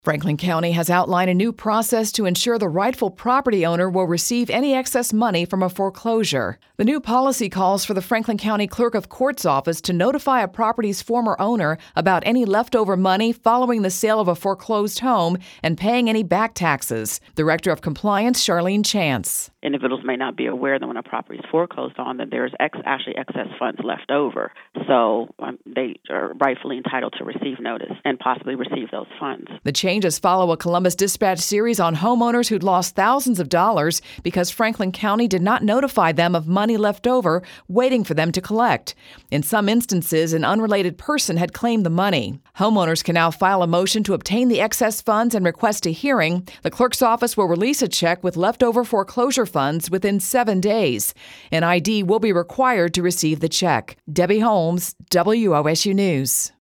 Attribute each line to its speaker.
Speaker 1: Franklin County has outlined a new process to ensure the rightful property owner will receive any excess money from a foreclosure. The new policy calls for the Franklin County Clerk of Court's office to notify a property's former owner about any leftover money following the sale of a foreclosed home and paying any back taxes. Director of Compliance, Charlene Chance.
Speaker 2: Individuals may not be aware that when a property is foreclosed on, that there's actually excess funds left over. So they are rightfully entitled to receive notice and possibly receive those funds.
Speaker 1: The changes follow a Columbus Dispatch series on homeowners who'd lost thousands of dollars because Franklin County did not notify them of money left over waiting for them to collect. In some instances, an unrelated person had claimed the money. Homeowners can now file a motion to obtain the excess funds and request a hearing. The clerk's office will release a check with leftover foreclosure funds within 7 days. An ID will be required to receive the check. Debbie Holmes, WOSU News.